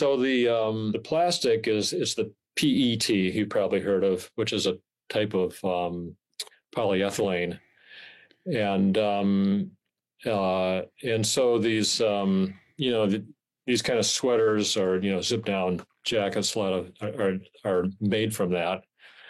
plastic is the PET you probably heard of, which is a type of polyethylene, and so these these kind of sweaters or zip down jackets, a lot of are made from that,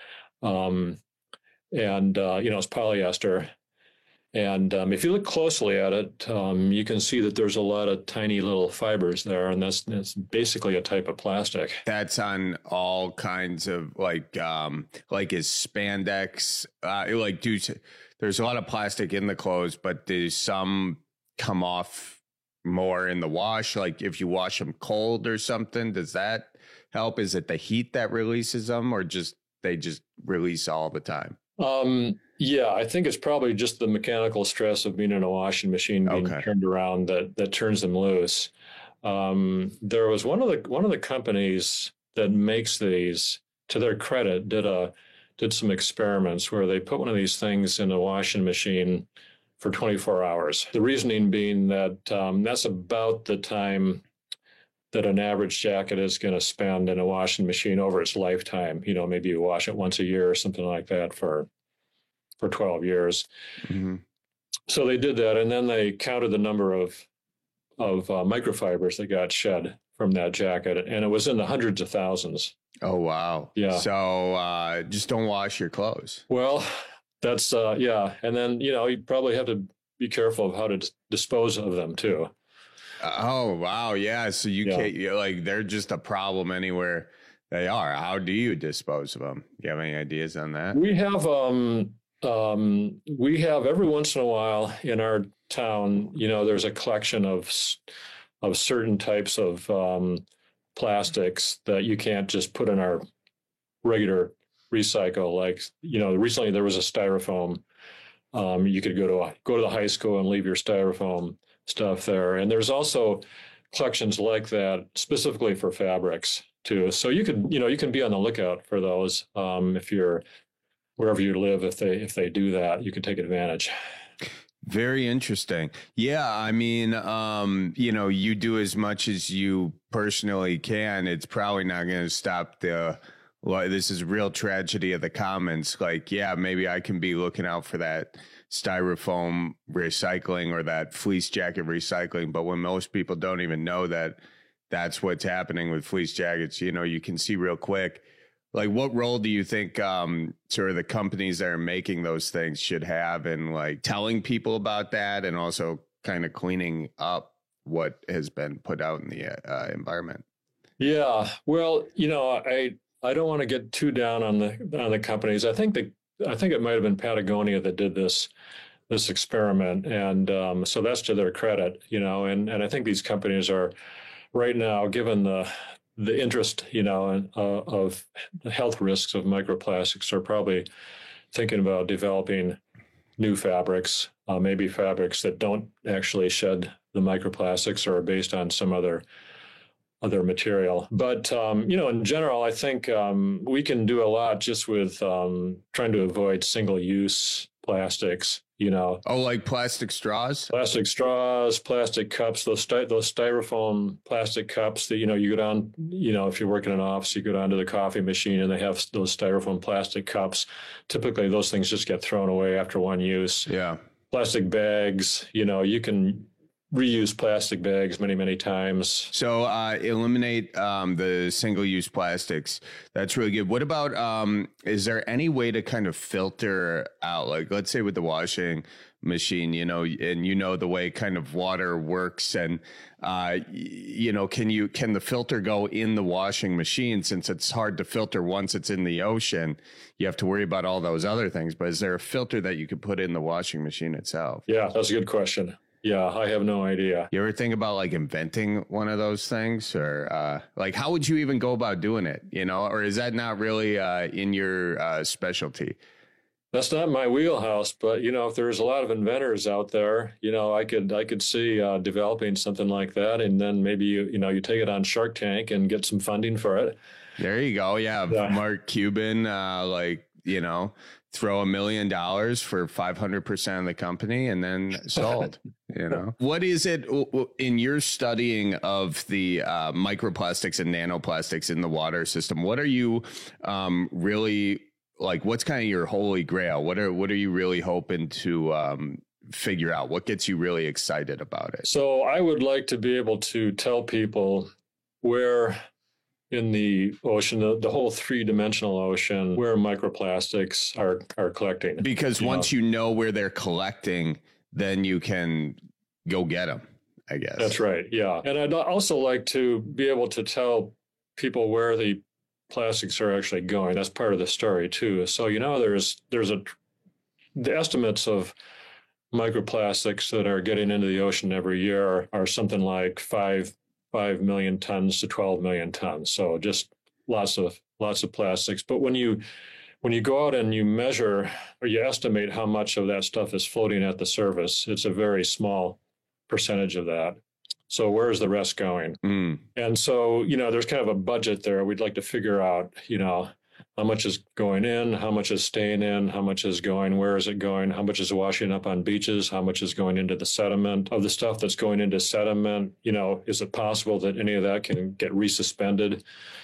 it's polyester, and if you look closely at it, you can see that there's a lot of tiny little fibers there, and that's basically a type of plastic. That's on all kinds of like is spandex, there's a lot of plastic in the clothes, but there's some come off more in the wash. Like if you wash them cold or something, does that help? Is it the heat that releases them, or they just release all the time? Yeah, I think it's probably just the mechanical stress of being in a washing machine being turned around that turns them loose. There was one of the companies that makes these, to their credit, did some experiments where they put one of these things in a washing machine for 24 hours. The reasoning being that that's about the time that an average jacket is going to spend in a washing machine over its lifetime. Maybe you wash it once a year or something like that for 12 years. Mm-hmm. So they did that, and then they counted the number of microfibers that got shed from that jacket, and it was in the hundreds of thousands. Oh, wow. Yeah. So just don't wash your clothes. Well, that's, yeah. And then, you probably have to be careful of how to dispose of them too. Oh, wow. Yeah. So you can't, they're just a problem anywhere they are. How do you dispose of them? Do you have any ideas on that? We have every once in a while in our town, there's a collection of certain types of plastics that you can't just put in our regular recycle. Like, recently there was a styrofoam. You could go to the high school and leave your styrofoam stuff there. And there's also collections like that specifically for fabrics too. So you can be on the lookout for those. If you're wherever you live, if they do that, you can take advantage. Very interesting. Yeah. I mean, you do as much as you personally can. It's probably not going to stop this is a real tragedy of the commons. Like, yeah, maybe I can be looking out for that styrofoam recycling or that fleece jacket recycling. But when most people don't even know that that's what's happening with fleece jackets, you can see real quick. Like, what role do you think sort of the companies that are making those things should have in like telling people about that, and also kind of cleaning up what has been put out in the environment? Yeah, well, I don't want to get too down on the companies. I think it might have been Patagonia that did this experiment, and so that's to their credit, And I think these companies are right now, given the interest, of the health risks of microplastics, are probably thinking about developing new fabrics, maybe fabrics that don't actually shed the microplastics or are based on some other material. But, in general, I think we can do a lot just with trying to avoid single-use plastics, Oh, like plastic straws? Plastic straws, plastic cups, those styrofoam plastic cups that, you go down, if you're working in an office, you go down to the coffee machine and they have those styrofoam plastic cups. Typically, those things just get thrown away after one use. Yeah. Plastic bags, you can reuse plastic bags many, many times. So eliminate the single-use plastics. That's really good. What about, is there any way to kind of filter out, like, let's say with the washing machine, and the way kind of water works, and can the filter go in the washing machine? Since it's hard to filter once it's in the ocean, you have to worry about all those other things. But is there a filter that you could put in the washing machine itself? Yeah, that's a good question. Yeah, I have no idea. You ever think about like inventing one of those things, or like how would you even go about doing it? Or is that not really in your specialty? That's not my wheelhouse, but if there's a lot of inventors out there, I could see developing something like that, and then maybe you take it on Shark Tank and get some funding for it. There you go. Yeah, Mark Cuban, throw $1 million for 500% of the company and then sold. What is it in your studying of the microplastics and nanoplastics in the water system? What are you really like? What's kind of your holy grail? What are you really hoping to figure out? What gets you really excited about it? So I would like to be able to tell people where in the ocean, the whole three-dimensional ocean, where microplastics are collecting. Because once you know where they're collecting, then you can go get them, I guess. That's right, yeah. And I'd also like to be able to tell people where the plastics are actually going. That's part of the story, too. So, the estimates of microplastics that are getting into the ocean every year are something like 5 million tons to 12 million tons. So just lots of plastics. But when you go out and you measure or you estimate how much of that stuff is floating at the surface, it's a very small percentage of that. So where's the rest going? And so, there's kind of a budget there. We'd like to figure out, how much is going in, how much is staying in, how much is going, where is it going, how much is washing up on beaches, how much is going into the sediment. Of the stuff that's going into sediment, is it possible that any of that can get resuspended?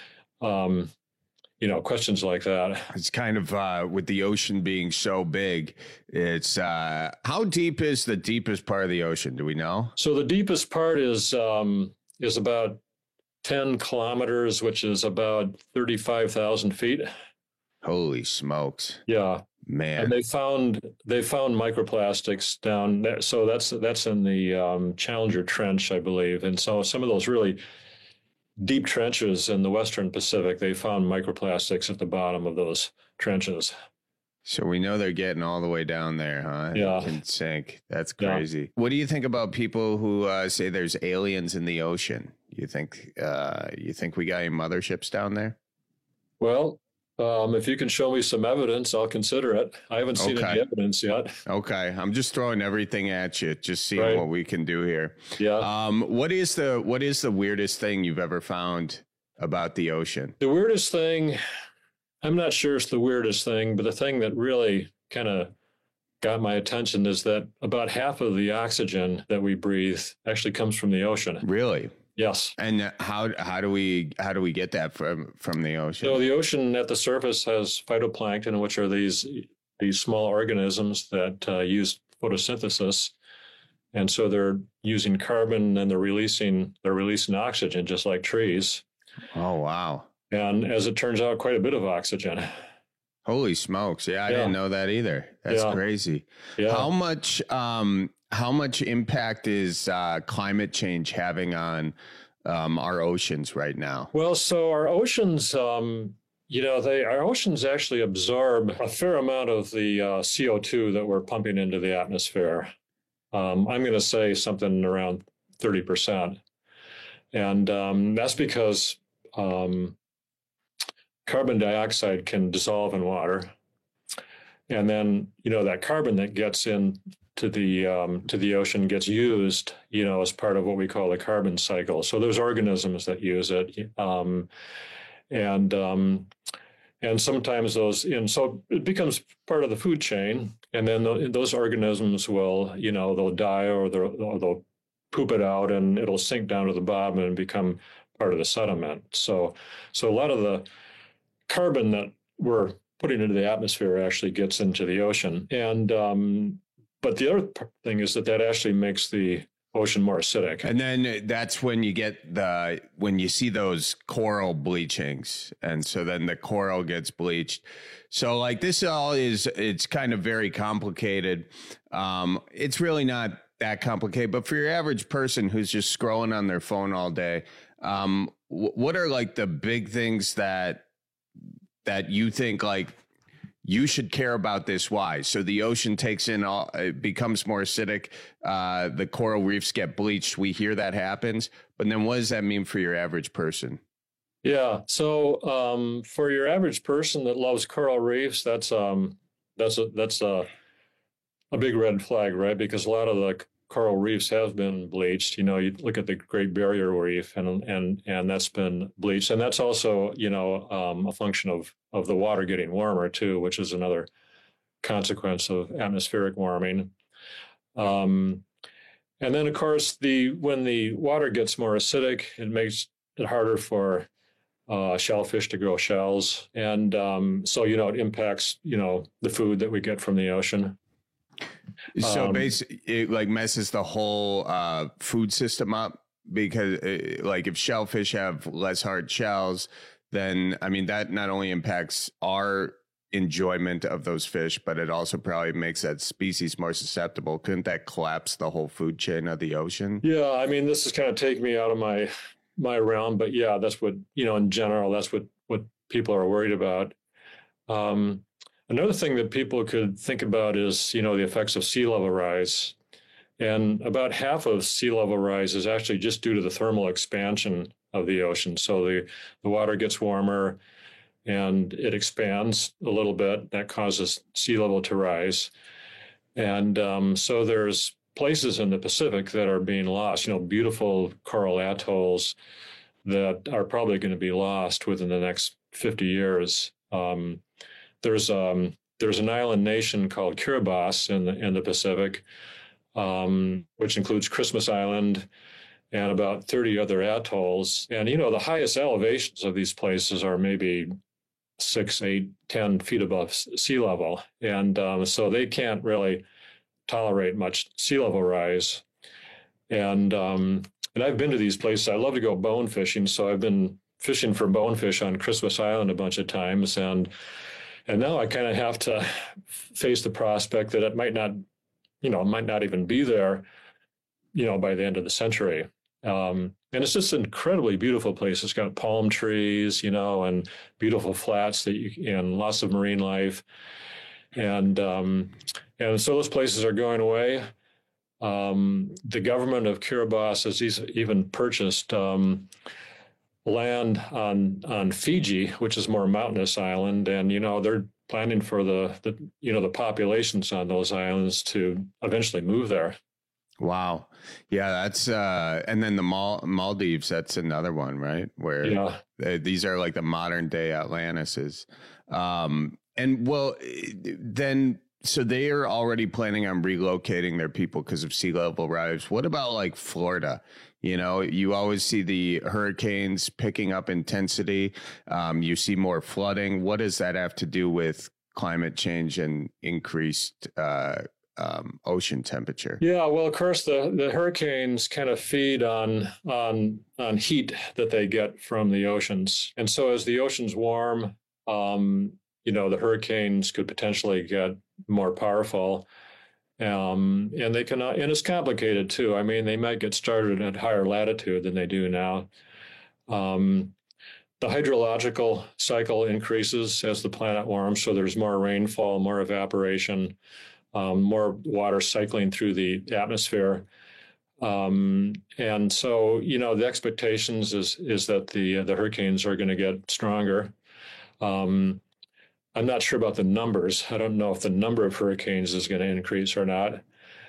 Questions like that. It's kind of with the ocean being so big, it's how deep is the deepest part of the ocean? Do we know? So the deepest part is about 10 kilometers, which is about 35,000 feet. Holy smokes. Yeah. Man. And they found microplastics down there. So that's in the Challenger Trench, I believe. And so some of those really deep trenches in the Western Pacific, they found microplastics at the bottom of those trenches. So we know they're getting all the way down there, huh? Yeah. It can sink. That's crazy. Yeah. What do you think about people who say there's aliens in the ocean? You think we got any motherships down there? Well, if you can show me some evidence, I'll consider it. I haven't seen any evidence yet. Okay. I'm just throwing everything at you, just seeing what we can do here. Yeah. What is the weirdest thing you've ever found about the ocean? The weirdest thing, I'm not sure it's the weirdest thing, but the thing that really kind of got my attention is that about half of the oxygen that we breathe actually comes from the ocean. Really? Yes. And how do we get that from the ocean? So the ocean at the surface has phytoplankton, which are these small organisms that use photosynthesis, and so they're using carbon and they're releasing oxygen just like trees. Oh wow! And as it turns out, quite a bit of oxygen. Holy smokes! Yeah, I didn't know that either. That's crazy. Yeah. How much impact is climate change having on our oceans right now? Well, so our oceans, our oceans actually absorb a fair amount of the CO2 that we're pumping into the atmosphere. I'm going to say something around 30%. And that's because carbon dioxide can dissolve in water. And then, that carbon that gets into the ocean gets used, as part of what we call the carbon cycle. So there's organisms that use it. And sometimes so it becomes part of the food chain, and then those organisms will, they'll die or they'll poop it out, and it'll sink down to the bottom and become part of the sediment. So a lot of the carbon that we're putting into the atmosphere actually gets into the ocean. And but the other thing is that actually makes the ocean more acidic. And then that's when you get when you see those coral bleachings. And so then the coral gets bleached. So like this it's kind of very complicated. It's really not that complicated, but for your average person who's just scrolling on their phone all day, what are like the big things that you think like you should care about this? Why? So the ocean takes in it becomes more acidic. The coral reefs get bleached. We hear that happens, but then what does that mean for your average person? Yeah. So for your average person that loves coral reefs, that's a big red flag, right? Because a lot of the coral reefs have been bleached. You look at the Great Barrier Reef, and that's been bleached, and that's also a function of the water getting warmer too, which is another consequence of atmospheric warming. And then of course when the water gets more acidic, it makes it harder for shellfish to grow shells, and so it impacts the food that we get from the ocean. So basically, it like messes the whole food system up, because like if shellfish have less hard shells, then I mean that not only impacts our enjoyment of those fish, but it also probably makes that species more susceptible. Couldn't that collapse the whole food chain of the ocean? Yeah, I mean this is kind of taking me out of my realm, but yeah, that's what in general that's what people are worried about. Another thing that people could think about is, the effects of sea level rise. And about half of sea level rise is actually just due to the thermal expansion of the ocean. So the water gets warmer and it expands a little bit. That causes sea level to rise. And so there's places in the Pacific that are being lost, beautiful coral atolls that are probably going to be lost within the next 50 years. There's an island nation called Kiribati in the Pacific, which includes Christmas Island and about 30 other atolls. And, the highest elevations of these places are maybe 6, 8, 10 feet above sea level. And so they can't really tolerate much sea level rise. And I've been to these places. I love to go bone fishing. So I've been fishing for bonefish on Christmas Island a bunch of times. And now I kind of have to face the prospect that it might not even be there, by the end of the century. And it's just an incredibly beautiful place. It's got palm trees, and beautiful flats and lots of marine life. And so those places are going away. The government of Kiribati has even purchased land on Fiji, which is a more mountainous island, and they're planning for the populations on those islands to eventually move there. Wow, yeah, that's and then the Maldives. That's another one, right? Where these are like the modern day Atlantises, and well, then. So they are already planning on relocating their people because of sea level rise. What about like Florida? You always see the hurricanes picking up intensity. You see more flooding. What does that have to do with climate change and increased ocean temperature? Yeah, well, of course, the hurricanes kind of feed on heat that they get from the oceans. And so as the oceans warm, the hurricanes could potentially get more powerful. And they can, and it's complicated too. I mean, they might get started at higher latitude than they do now. the hydrological cycle increases as the planet warms, so there's more rainfall, more evaporation, more water cycling through the atmosphere. And so, the expectations is that the hurricanes are going to get stronger. I'm not sure about the numbers. I don't know if the number of hurricanes is going to increase or not.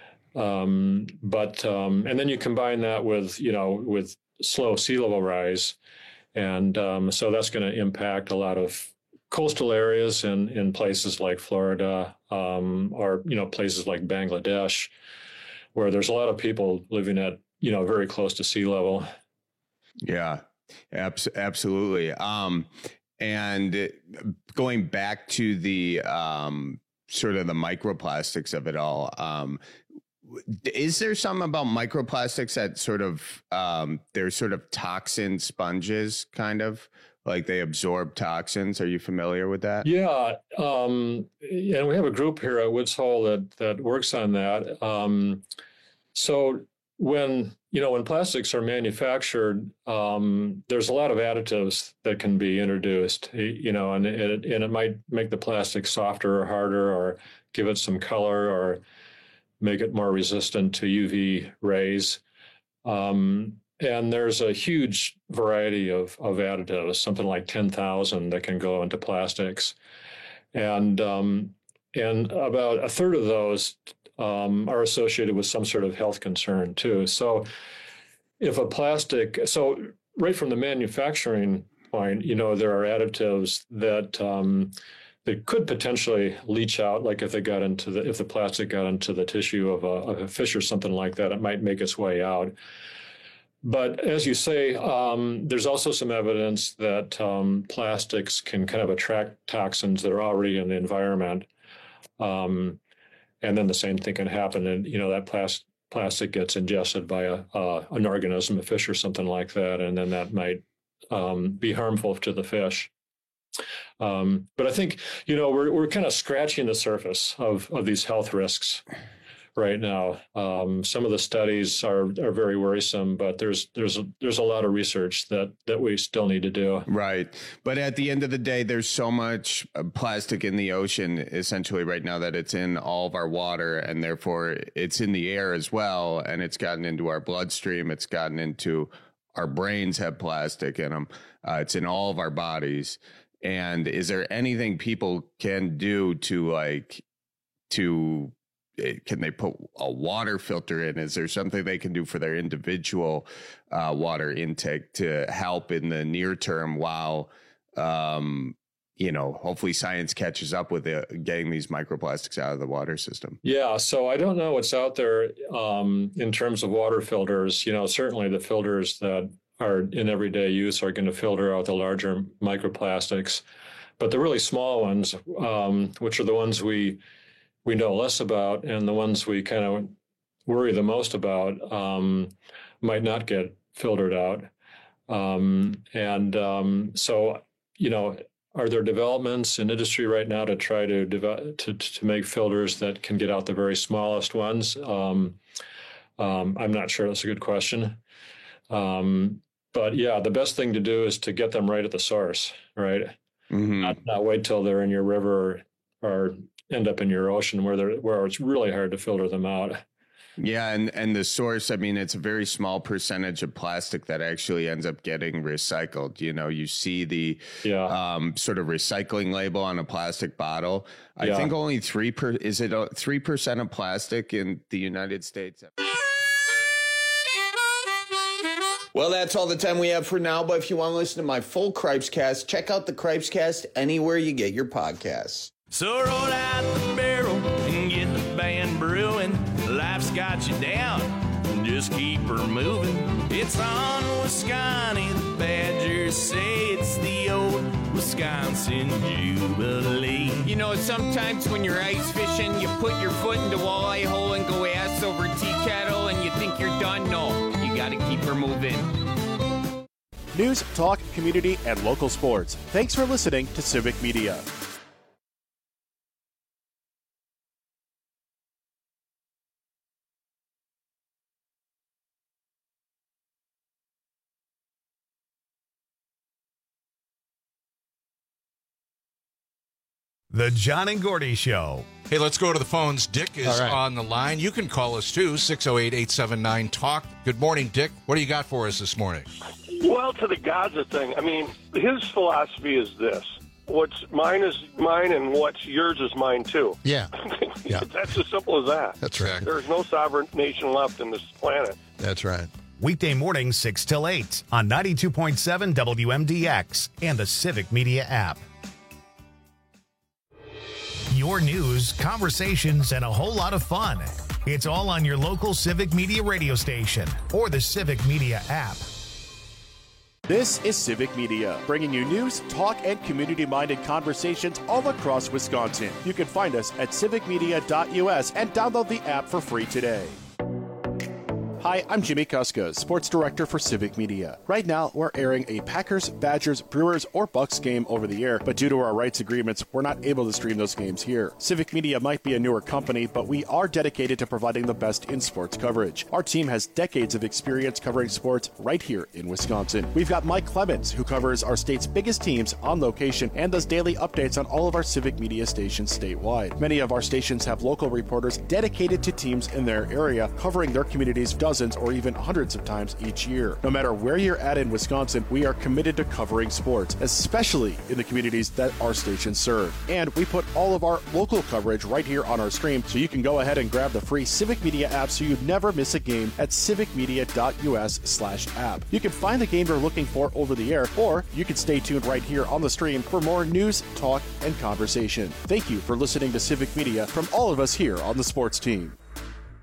But and then you combine that with slow sea level rise, and so that's going to impact a lot of coastal areas in places like Florida, or places like Bangladesh, where there's a lot of people living at very close to sea level. Yeah, absolutely. And going back to the sort of the microplastics of it all, is there something about microplastics that sort of they're sort of toxin sponges, kind of like they absorb toxins? Are you familiar with that? Yeah, and we have a group here at Woods Hole that works on that. So when plastics are manufactured, there's a lot of additives that can be introduced, and it might make the plastic softer or harder, or give it some color, or make it more resistant to UV rays. And there's a huge variety of additives, something like 10,000 that can go into plastics. And about a third of those are associated with some sort of health concern too. So if right from the manufacturing point, there are additives that could potentially leach out, like if the plastic got into the tissue of a fish or something like that, it might make its way out. But as you say, there's also some evidence that plastics can kind of attract toxins that are already in the environment. And then the same thing can happen, and that plastic gets ingested by an organism, a fish or something like that, and then that might be harmful to the fish. But I think we're kind of scratching the surface of these health risks right now. Some of the studies are very worrisome, but there's a lot of research that we still need to do. Right. But at the end of the day, there's so much plastic in the ocean essentially right now that it's in all of our water, and therefore it's in the air as well. And it's gotten into our bloodstream. It's gotten into our brains have plastic in them. It's in all of our bodies. And is there anything people can do can they put a water filter in? Is there something they can do for their individual water intake to help in the near term while, hopefully science catches up with getting these microplastics out of the water system? Yeah, so I don't know what's out there in terms of water filters. Certainly the filters that are in everyday use are going to filter out the larger microplastics. But the really small ones, which are the ones we know less about, and the ones we kind of worry the most about, might not get filtered out. So, are there developments in industry right now to try to make filters that can get out the very smallest ones? I'm not sure. That's a good question. But yeah, the best thing to do is to get them right at the source, right? Mm-hmm. Not wait till they're in your river or end up in your ocean where it's really hard to filter them out. Yeah, and the source, I mean, it's a very small percentage of plastic that actually ends up getting recycled. You see the sort of recycling label on a plastic bottle. I think only 3% of plastic in the United States? Well, that's all the time we have for now, but if you want to listen to my full Cripescast, check out the Cripescast anywhere you get your podcasts. So roll out the barrel and get the band brewing. Life's got you down, just keep her moving. It's on Wisconsin, the Badgers say it's the old Wisconsin Jubilee. Sometimes when you're ice fishing, you put your foot in the walleye hole and go ass over tea kettle and you think you're done. No, you gotta keep her moving. News, talk, community, and local sports. Thanks for listening to Civic Media. The John and Gordy Show. Hey, let's go to the phones. Dick is on the line. You can call us too, 608-879-TALK. Good morning, Dick. What do you got for us this morning? Well, to the Gaza thing, I mean, his philosophy is this. What's mine is mine, and what's yours is mine, too. Yeah. That's as simple as that. That's right. There's no sovereign nation left in this planet. That's right. Weekday mornings 6 till 8 on 92.7 WMDX and the Civic Media app. Your news, conversations, and a whole lot of fun. It's all on your local Civic Media radio station or the Civic Media app. This is Civic Media, bringing you news, talk, and community-minded conversations all across Wisconsin. You can find us at civicmedia.us and download the app for free today. Hi, I'm Jimmy Kuska, Sports Director for Civic Media. Right now, we're airing a Packers, Badgers, Brewers, or Bucks game over the air, but due to our rights agreements, we're not able to stream those games here. Civic Media might be a newer company, but we are dedicated to providing the best in sports coverage. Our team has decades of experience covering sports right here in Wisconsin. We've got Mike Clemens, who covers our state's biggest teams on location and does daily updates on all of our Civic Media stations statewide. Many of our stations have local reporters dedicated to teams in their area, covering their communities dozens or even hundreds of times each year. No matter where you're at in Wisconsin, we are committed to covering sports, especially in the communities that our stations serve. And we put all of our local coverage right here on our stream, so you can go ahead and grab the free Civic Media app so you never miss a game at civicmedia.us/app. You can find the game you're looking for over the air, or you can stay tuned right here on the stream for more news, talk, and conversation. Thank you for listening to Civic Media from all of us here on the sports team.